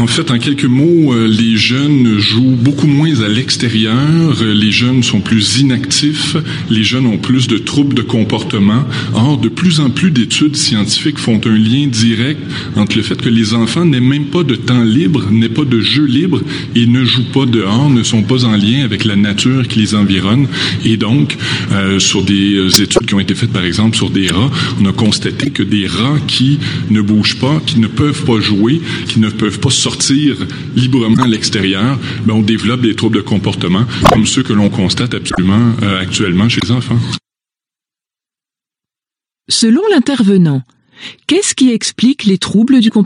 En fait, en quelques mots, les jeunes jouent beaucoup moins à l'extérieur, les jeunes sont plus inactifs, les jeunes ont plus de troubles de comportement. Or, de plus en plus d'études scientifiques font un lien direct entre le fait que les enfants n'aient même pas de temps libre, n'aient pas de jeu libre et ne jouent pas dehors, ne sont pas en lien avec la nature qui les environne. Et donc, sur des études qui ont été faites, par exemple, sur des rats, on a constaté que des rats qui ne bougent pas, qui ne peuvent pas jouer, qui ne peuvent pas sortir librement à l'extérieur, on développe des troubles de comportement comme ceux que l'on constate absolument actuellement chez les enfants. Selon l'intervenant, qu'est-ce qui explique les troubles du comportement ?